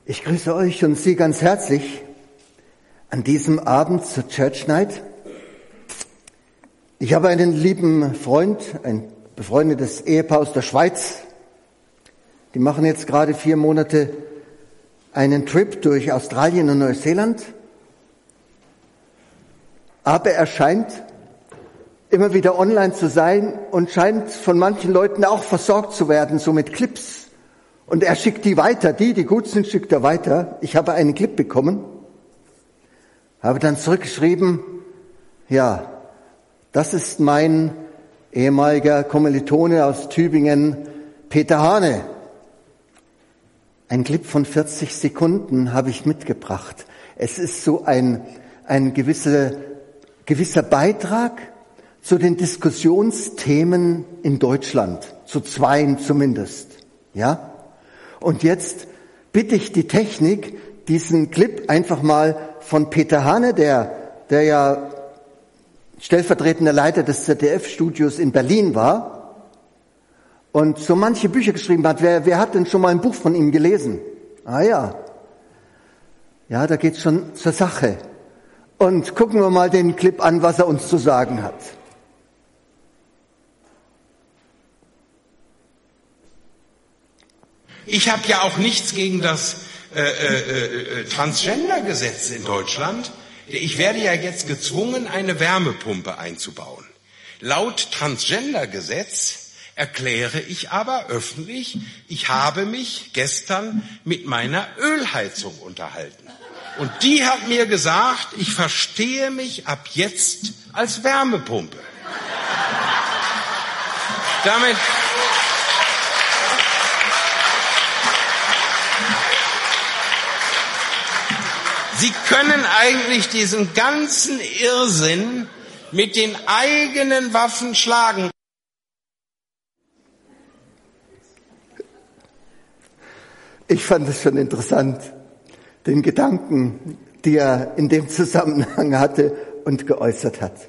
Ich grüße euch und Sie ganz herzlich an diesem Abend zur Church Night. Ich habe einen lieben Freund, ein befreundetes Ehepaar aus der Schweiz. Die machen jetzt gerade 4 Monate einen Trip durch Australien und Neuseeland. Aber er scheint immer wieder online zu sein und scheint von manchen Leuten auch versorgt zu werden, so mit Clips. Und er schickt die weiter, die gut sind, schickt er weiter. Ich habe einen Clip bekommen, habe dann zurückgeschrieben, ja, das ist mein ehemaliger Kommilitone aus Tübingen, Peter Hane. Ein Clip von 40 Sekunden habe ich mitgebracht. Es ist so ein gewisser Beitrag zu den Diskussionsthemen in Deutschland, zu 2 zumindest, ja? Und jetzt bitte ich die Technik, diesen Clip einfach mal von Peter Hane, der ja stellvertretender Leiter des ZDF-Studios in Berlin war und so manche Bücher geschrieben hat. Wer hat denn schon mal ein Buch von ihm gelesen? Ah ja. Ja, da geht's schon zur Sache. Und gucken wir mal den Clip an, was er uns zu sagen hat. Ich habe ja auch nichts gegen das Transgender-Gesetz in Deutschland. Ich werde ja jetzt gezwungen, eine Wärmepumpe einzubauen. Laut Transgender-Gesetz erkläre ich aber öffentlich, ich habe mich gestern mit meiner Ölheizung unterhalten. Und die hat mir gesagt, ich verstehe mich ab jetzt als Wärmepumpe. Damit Sie können eigentlich diesen ganzen Irrsinn mit den eigenen Waffen schlagen. Ich fand es schon interessant, den Gedanken, die er in dem Zusammenhang hatte und geäußert hat.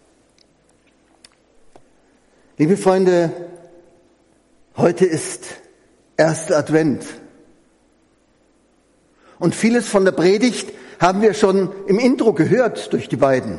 Liebe Freunde, heute ist 1. Advent. Und vieles von der Predigt haben wir schon im Intro gehört durch die beiden.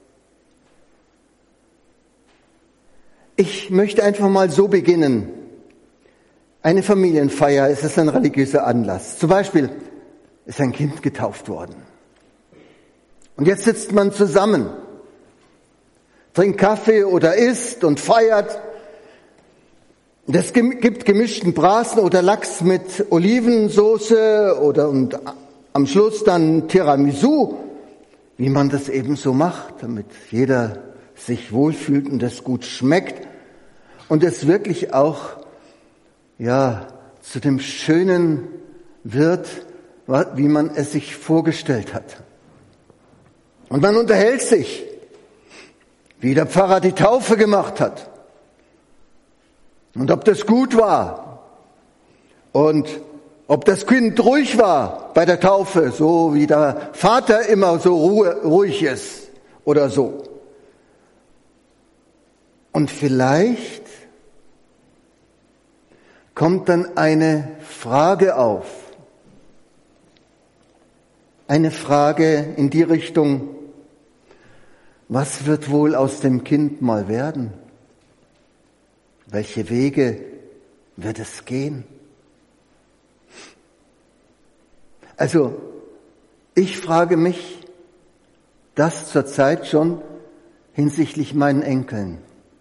Ich möchte einfach mal so beginnen. Eine Familienfeier, es ist ein religiöser Anlass. Zum Beispiel ist ein Kind getauft worden. Und jetzt sitzt man zusammen, trinkt Kaffee oder isst und feiert. Und es gibt gemischten Braten oder Lachs mit Olivensoße und am Schluss dann Tiramisu, wie man das eben so macht, damit jeder sich wohlfühlt und es gut schmeckt und es wirklich auch, ja, zu dem Schönen wird, wie man es sich vorgestellt hat. Und man unterhält sich, wie der Pfarrer die Taufe gemacht hat und ob das gut war und ob das Kind ruhig war bei der Taufe, so wie der Vater immer so ruhig ist oder so. Und vielleicht kommt dann eine Frage auf. Eine Frage in die Richtung, was wird wohl aus dem Kind mal werden? Welche Wege wird es gehen? Also, ich frage mich das zurzeit schon hinsichtlich meinen Enkeln.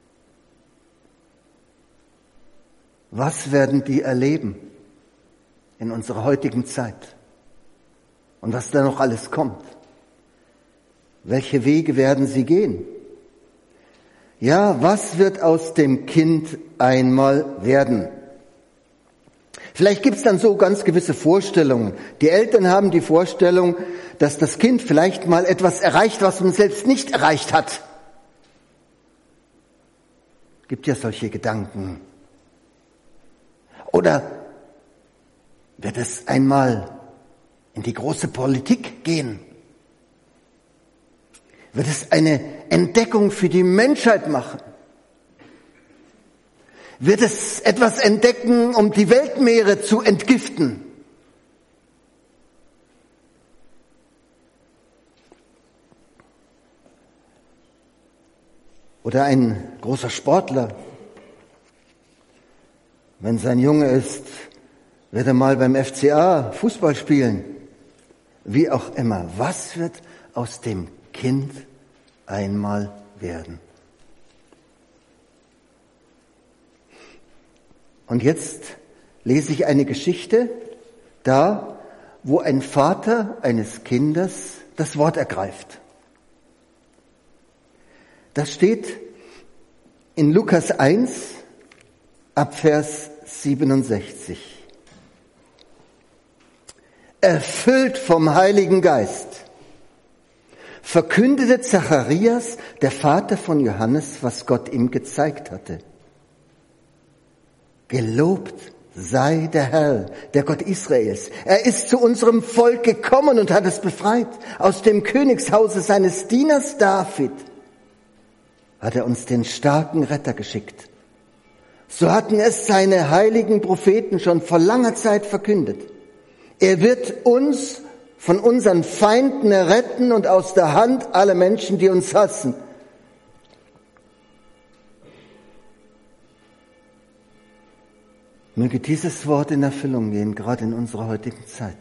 Was werden die erleben in unserer heutigen Zeit? Und was da noch alles kommt? Welche Wege werden sie gehen? Ja, was wird aus dem Kind einmal werden? Vielleicht gibt's dann so ganz gewisse Vorstellungen. Die Eltern haben die Vorstellung, dass das Kind vielleicht mal etwas erreicht, was man selbst nicht erreicht hat. Gibt ja solche Gedanken. Oder wird es einmal in die große Politik gehen? Wird es eine Entdeckung für die Menschheit machen? Wird es etwas entdecken, um die Weltmeere zu entgiften? Oder ein großer Sportler, wenn sein Junge ist, wird er mal beim FCA Fußball spielen. Wie auch immer. Was wird aus dem Kind einmal werden? Und jetzt lese ich eine Geschichte, da, wo ein Vater eines Kindes das Wort ergreift. Das steht in Lukas 1, ab Vers 67. Erfüllt vom Heiligen Geist verkündete Zacharias, der Vater von Johannes, was Gott ihm gezeigt hatte. Gelobt sei der Herr, der Gott Israels. Er ist zu unserem Volk gekommen und hat es befreit. Aus dem Königshause seines Dieners David hat er uns den starken Retter geschickt. So hatten es seine heiligen Propheten schon vor langer Zeit verkündet. Er wird uns von unseren Feinden retten und aus der Hand aller Menschen, die uns hassen. Möge dieses Wort in Erfüllung gehen, gerade in unserer heutigen Zeit.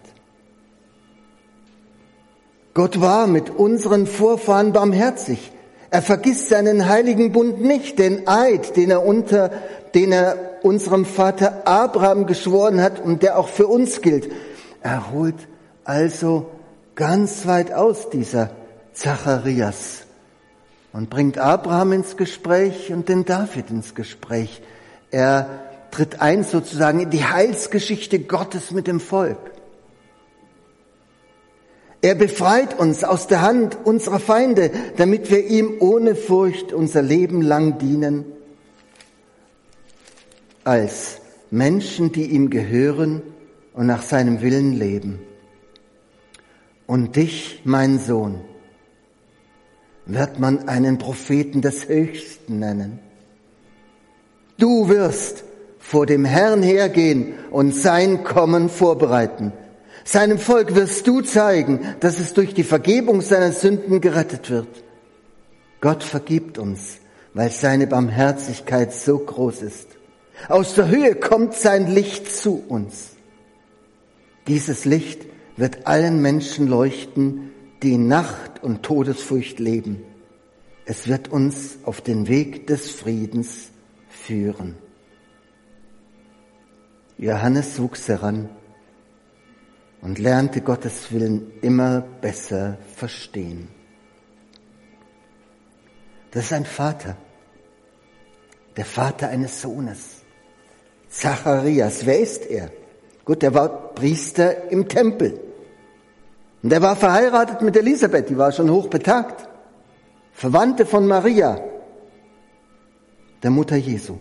Gott war mit unseren Vorfahren barmherzig. Er vergisst seinen heiligen Bund nicht, den Eid, den er unserem Vater Abraham geschworen hat und der auch für uns gilt. Er holt also ganz weit aus, dieser Zacharias, und bringt Abraham ins Gespräch und den David ins Gespräch. Er tritt ein sozusagen in die Heilsgeschichte Gottes mit dem Volk. Er befreit uns aus der Hand unserer Feinde, damit wir ihm ohne Furcht unser Leben lang dienen, als Menschen, die ihm gehören und nach seinem Willen leben. Und dich, mein Sohn, wird man einen Propheten des Höchsten nennen. Du wirst vor dem Herrn hergehen und sein Kommen vorbereiten. Seinem Volk wirst du zeigen, dass es durch die Vergebung seiner Sünden gerettet wird. Gott vergibt uns, weil seine Barmherzigkeit so groß ist. Aus der Höhe kommt sein Licht zu uns. Dieses Licht wird allen Menschen leuchten, die in Nacht und Todesfurcht leben. Es wird uns auf den Weg des Friedens führen. Johannes wuchs heran und lernte Gottes Willen immer besser verstehen. Das ist ein Vater, der Vater eines Sohnes. Zacharias, wer ist er? Gut, er war Priester im Tempel. Und er war verheiratet mit Elisabeth, die war schon hochbetagt. Verwandte von Maria, der Mutter Jesu.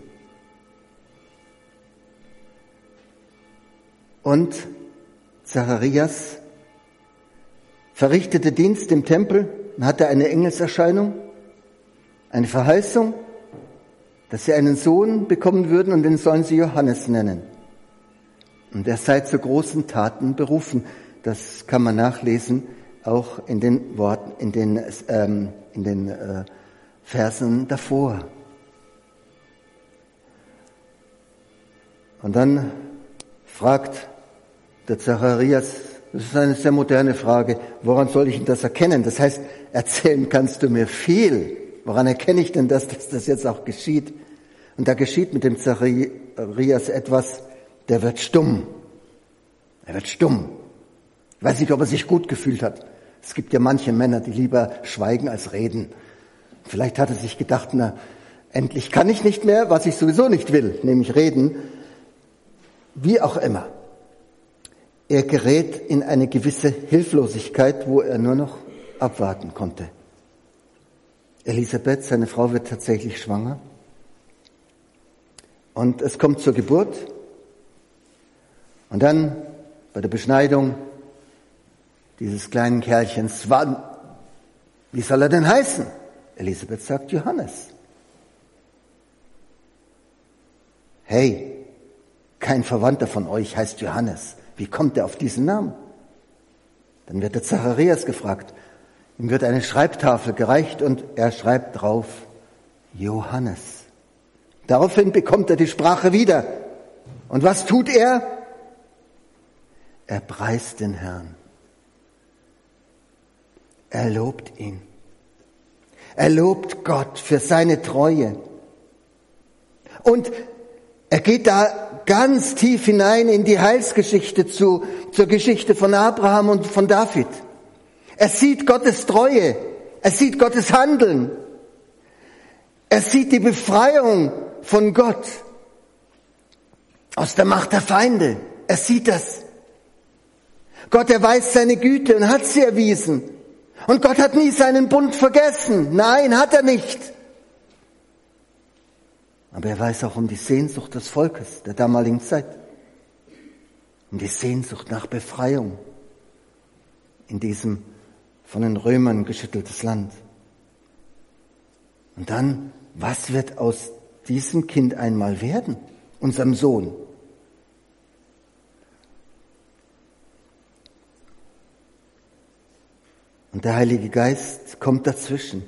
Und Zacharias verrichtete Dienst im Tempel und hatte eine Engelserscheinung, eine Verheißung, dass sie einen Sohn bekommen würden und den sollen sie Johannes nennen. Und er sei zu großen Taten berufen. Das kann man nachlesen, auch in den Worten, in den Versen davor. Und dann fragt der Zacharias, das ist eine sehr moderne Frage, woran soll ich denn das erkennen? Das heißt, erzählen kannst du mir viel. Woran erkenne ich denn dass das jetzt auch geschieht? Und da geschieht mit dem Zacharias etwas, der wird stumm. Er wird stumm. Ich weiß nicht, ob er sich gut gefühlt hat. Es gibt ja manche Männer, die lieber schweigen als reden. Vielleicht hat er sich gedacht, na, endlich kann ich nicht mehr, was ich sowieso nicht will, nämlich reden. Wie auch immer. Er gerät in eine gewisse Hilflosigkeit, wo er nur noch abwarten konnte. Elisabeth, seine Frau, wird tatsächlich schwanger. Und es kommt zur Geburt. Und dann bei der Beschneidung dieses kleinen Kerlchens, wie soll er denn heißen? Elisabeth sagt Johannes. Hey, kein Verwandter von euch heißt Johannes. Wie kommt er auf diesen Namen? Dann wird der Zacharias gefragt. Ihm wird eine Schreibtafel gereicht und er schreibt drauf Johannes. Daraufhin bekommt er die Sprache wieder. Und was tut er? Er preist den Herrn. Er lobt ihn. Er lobt Gott für seine Treue. Und er geht da ganz tief hinein in die Heilsgeschichte zur Geschichte von Abraham und von David. Er sieht Gottes Treue. Er sieht Gottes Handeln. Er sieht die Befreiung von Gott aus der Macht der Feinde. Er sieht das. Gott erweist seine Güte und hat sie erwiesen. Und Gott hat nie seinen Bund vergessen. Nein, hat er nicht. Aber er weiß auch um die Sehnsucht des Volkes der damaligen Zeit. Um die Sehnsucht nach Befreiung in diesem von den Römern geschütteltes Land. Und dann, was wird aus diesem Kind einmal werden? Unserem Sohn. Und der Heilige Geist kommt dazwischen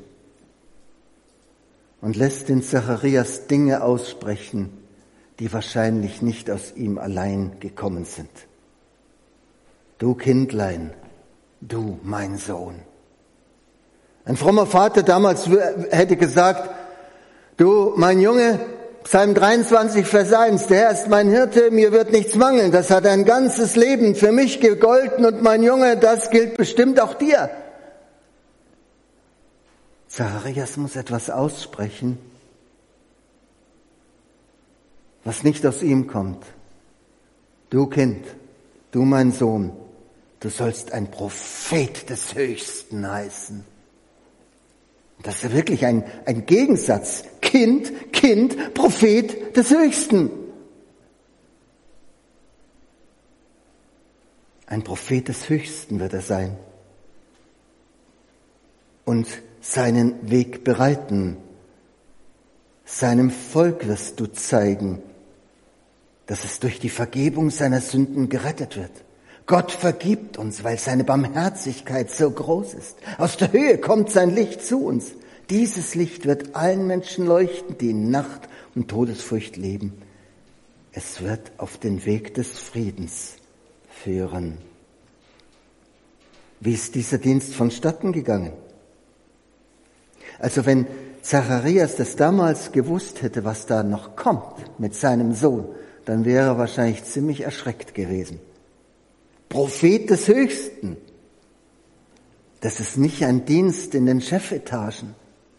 und lässt den Zacharias Dinge aussprechen, die wahrscheinlich nicht aus ihm allein gekommen sind. Du Kindlein, du mein Sohn. Ein frommer Vater damals hätte gesagt, du mein Junge, Psalm 23, Vers 1, der Herr ist mein Hirte, mir wird nichts mangeln. Das hat ein ganzes Leben für mich gegolten und mein Junge, das gilt bestimmt auch dir. Zacharias muss etwas aussprechen, was nicht aus ihm kommt. Du Kind, du mein Sohn, du sollst ein Prophet des Höchsten heißen. Das ist wirklich ein Gegensatz. Kind, Kind, Prophet des Höchsten. Ein Prophet des Höchsten wird er sein. Und seinen Weg bereiten. Seinem Volk wirst du zeigen, dass es durch die Vergebung seiner Sünden gerettet wird. Gott vergibt uns, weil seine Barmherzigkeit so groß ist. Aus der Höhe kommt sein Licht zu uns. Dieses Licht wird allen Menschen leuchten, die in Nacht und Todesfurcht leben. Es wird auf den Weg des Friedens führen. Wie ist dieser Dienst vonstatten gegangen? Also wenn Zacharias das damals gewusst hätte, was da noch kommt mit seinem Sohn, dann wäre er wahrscheinlich ziemlich erschreckt gewesen. Prophet des Höchsten. Das ist nicht ein Dienst in den Chefetagen.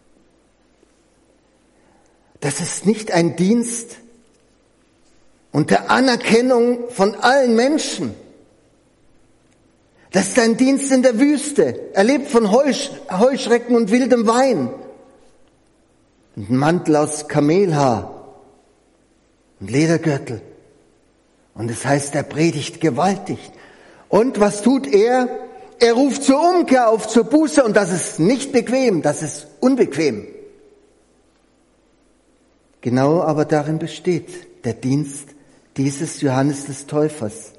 Das ist nicht ein Dienst unter Anerkennung von allen Menschen. Das ist ein Dienst in der Wüste. Er lebt von Heuschrecken und wildem Wein. Und ein Mantel aus Kamelhaar und Ledergürtel. Und es heißt, er predigt gewaltig. Und was tut er? Er ruft zur Umkehr auf, zur Buße. Und das ist nicht bequem, das ist unbequem. Genau aber darin besteht der Dienst dieses Johannes des Täufers.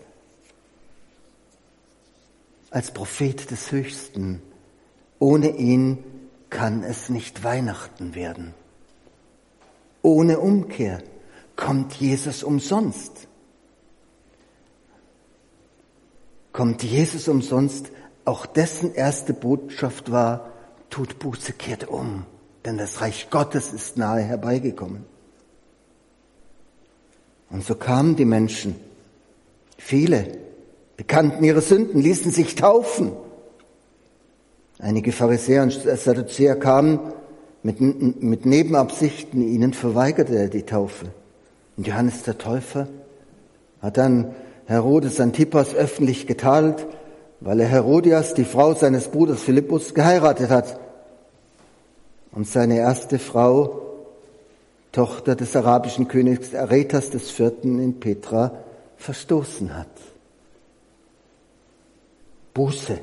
Als Prophet des Höchsten. Ohne ihn kann es nicht Weihnachten werden. Ohne Umkehr kommt Jesus umsonst. Kommt Jesus umsonst, auch dessen erste Botschaft war, tut Buße, kehrt um, denn das Reich Gottes ist nahe herbeigekommen. Und so kamen die Menschen, viele, bekannten ihre Sünden, ließen sich taufen. Einige Pharisäer und Sadduzäer kamen mit Nebenabsichten, ihnen verweigerte er die Taufe. Und Johannes der Täufer hat dann Herodes Antipas öffentlich getadelt, weil er Herodias, die Frau seines Bruders Philippus, geheiratet hat und seine erste Frau, Tochter des arabischen Königs Aretas IV. In Petra, verstoßen hat. Buße.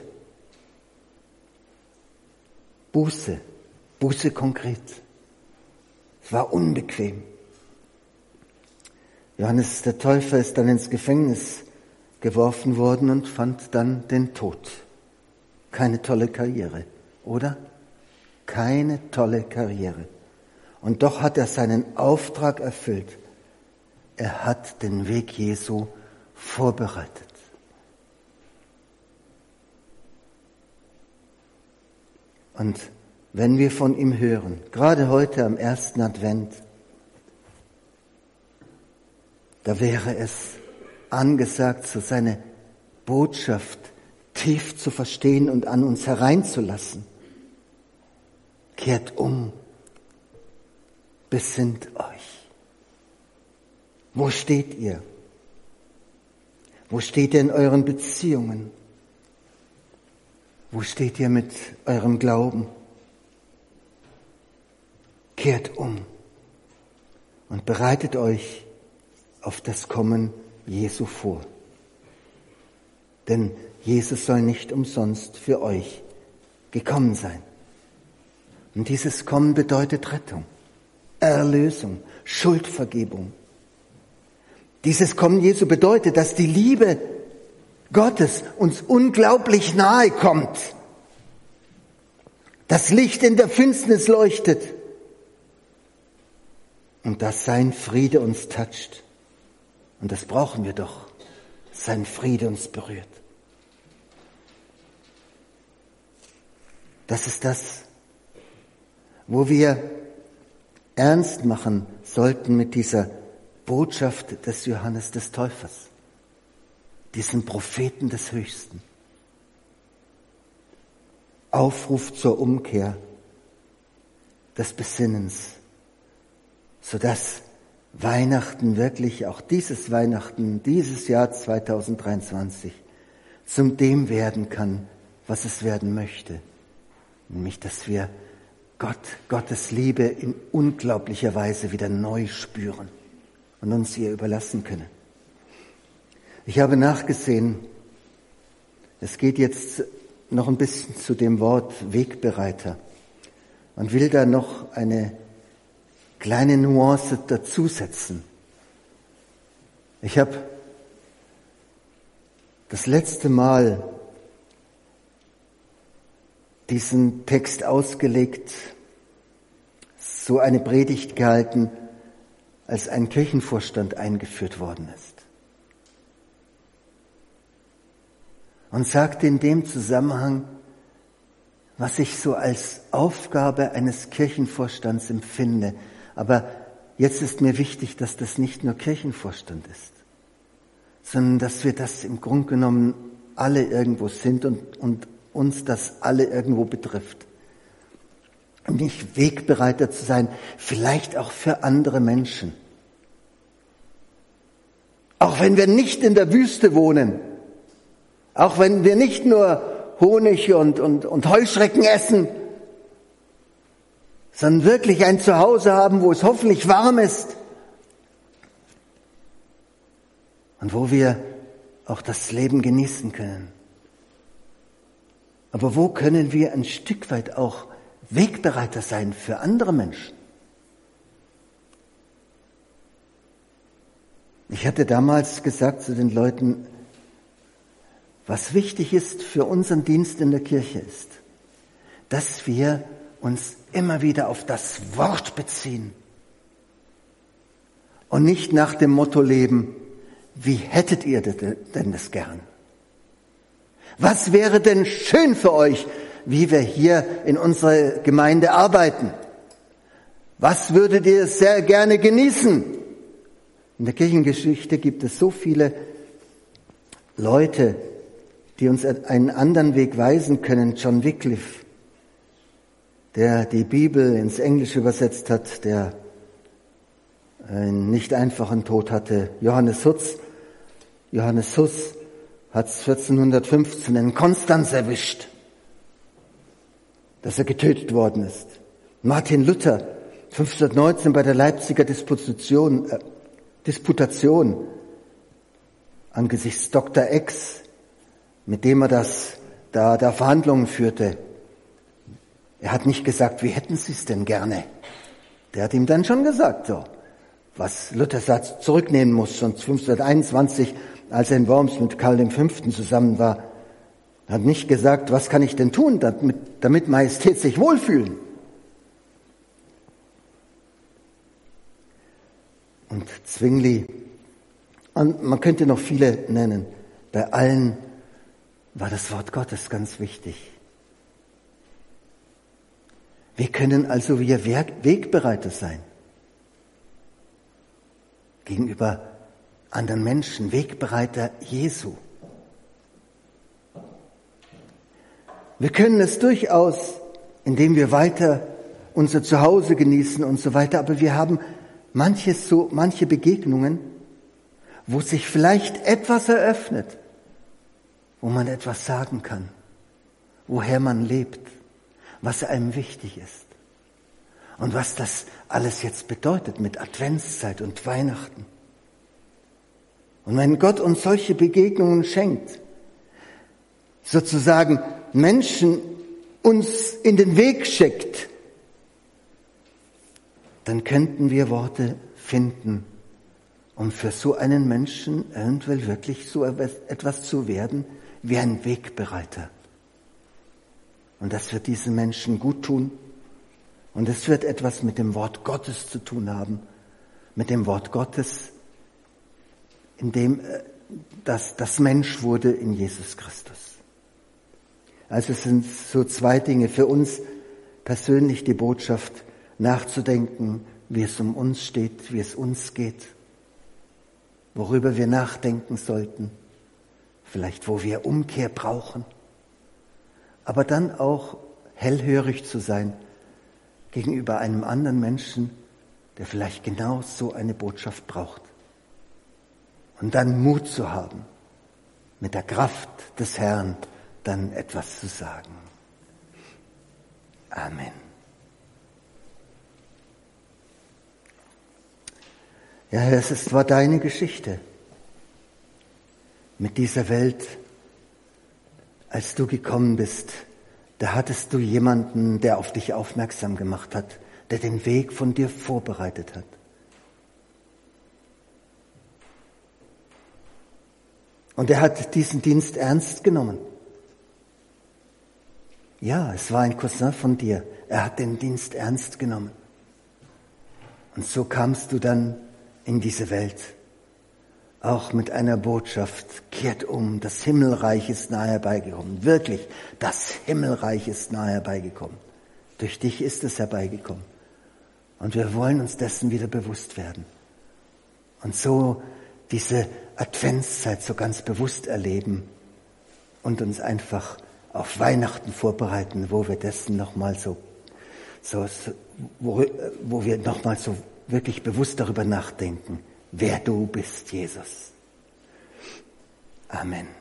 Buße. Buße konkret. Es war unbequem. Johannes der Täufer ist dann ins Gefängnis geworfen worden und fand dann den Tod. Keine tolle Karriere, oder? Keine tolle Karriere. Und doch hat er seinen Auftrag erfüllt. Er hat den Weg Jesu vorbereitet. Und wenn wir von ihm hören, gerade heute am 1. Advent, da wäre es angesagt, so seine Botschaft tief zu verstehen und an uns hereinzulassen. Kehrt um, besinnt euch. Wo steht ihr? Wo steht ihr in euren Beziehungen? Wo steht ihr mit eurem Glauben? Kehrt um und bereitet euch auf das Kommen Jesu vor. Denn Jesus soll nicht umsonst für euch gekommen sein. Und dieses Kommen bedeutet Rettung, Erlösung, Schuldvergebung. Dieses Kommen Jesu bedeutet, dass die Liebe Gottes uns unglaublich nahe kommt. Das Licht in der Finsternis leuchtet und dass sein Friede uns toucht. Und das brauchen wir doch, sein Friede uns berührt. Das ist das, wo wir ernst machen sollten mit dieser Botschaft des Johannes des Täufers, diesem Propheten des Höchsten. Aufruf zur Umkehr, des Besinnens, sodass Weihnachten wirklich, auch dieses Weihnachten, dieses Jahr 2023, zum dem werden kann, was es werden möchte. Nämlich, dass wir Gottes Liebe in unglaublicher Weise wieder neu spüren und uns ihr überlassen können. Ich habe nachgesehen, es geht jetzt noch ein bisschen zu dem Wort Wegbereiter und will da noch eine kleine Nuance dazusetzen. Ich habe das letzte Mal diesen Text ausgelegt, so eine Predigt gehalten, als ein Kirchenvorstand eingeführt worden ist. Und sagte in dem Zusammenhang, was ich so als Aufgabe eines Kirchenvorstands empfinde. Aber jetzt ist mir wichtig, dass das nicht nur Kirchenvorstand ist, sondern dass wir das im Grunde genommen alle irgendwo sind und uns das alle irgendwo betrifft. Und nicht Wegbereiter zu sein, vielleicht auch für andere Menschen. Auch wenn wir nicht in der Wüste wohnen, auch wenn wir nicht nur Honig und Heuschrecken essen, sondern wirklich ein Zuhause haben, wo es hoffentlich warm ist und wo wir auch das Leben genießen können. Aber wo können wir ein Stück weit auch Wegbereiter sein für andere Menschen? Ich hatte damals gesagt zu den Leuten, was wichtig ist für unseren Dienst in der Kirche ist, dass wir uns immer wieder auf das Wort beziehen und nicht nach dem Motto leben, wie hättet ihr denn das gern? Was wäre denn schön für euch, wie wir hier in unserer Gemeinde arbeiten? Was würdet ihr sehr gerne genießen? In der Kirchengeschichte gibt es so viele Leute, die uns einen anderen Weg weisen können. John Wycliffe, der die Bibel ins Englische übersetzt hat, der einen nicht einfachen Tod hatte. Johannes Hus hat es 1415 in Konstanz erwischt, dass er getötet worden ist. Martin Luther, 1519 bei der Leipziger Disputation angesichts Dr. Ex, mit dem er da Verhandlungen führte. Er hat nicht gesagt, wie hätten Sie es denn gerne? Der hat ihm dann schon gesagt, so, was Luther zurücknehmen muss. Und 1521, als er in Worms mit Karl V. zusammen war, hat nicht gesagt, was kann ich denn tun, damit Majestät sich wohlfühlen. und Zwingli. Und man könnte noch viele nennen. Bei allen war das Wort Gottes ganz wichtig. Wir können also wie Wegbereiter sein. Gegenüber anderen Menschen, Wegbereiter Jesu. Wir können es durchaus, indem wir weiter unser Zuhause genießen und so weiter, aber wir haben manche Begegnungen, wo sich vielleicht etwas eröffnet, wo man etwas sagen kann, woher man lebt, was einem wichtig ist und was das alles jetzt bedeutet mit Adventszeit und Weihnachten. Und wenn Gott uns solche Begegnungen schenkt, sozusagen Menschen uns in den Weg schickt, dann könnten wir Worte finden, um für so einen Menschen eventuell wirklich so etwas zu werden wie ein Wegbereiter. Und das wird diesen Menschen gut tun. Und es wird etwas mit dem Wort Gottes zu tun haben. Mit dem Wort Gottes, in dem das Mensch wurde in Jesus Christus. Also es sind so zwei Dinge für uns persönlich, die Botschaft nachzudenken, wie es um uns steht, wie es uns geht, worüber wir nachdenken sollten, vielleicht wo wir Umkehr brauchen, aber dann auch hellhörig zu sein gegenüber einem anderen Menschen, der vielleicht genau so eine Botschaft braucht. Und dann Mut zu haben, mit der Kraft des Herrn dann etwas zu sagen. Amen. Ja, Herr, es war deine Geschichte mit dieser Welt. Als du gekommen bist, da hattest du jemanden, der auf dich aufmerksam gemacht hat, der den Weg von dir vorbereitet hat. Und er hat diesen Dienst ernst genommen. Ja, es war ein Cousin von dir. Er hat den Dienst ernst genommen. Und so kamst du dann in diese Welt. Auch mit einer Botschaft, kehrt um, das Himmelreich ist nahe herbeigekommen. Wirklich, das Himmelreich ist nahe herbeigekommen. Durch dich ist es herbeigekommen. Und wir wollen uns dessen wieder bewusst werden. Und so diese Adventszeit so ganz bewusst erleben und uns einfach auf Weihnachten vorbereiten, wo wir dessen nochmal wo wir nochmal so wirklich bewusst darüber nachdenken, wer du bist, Jesus. Amen.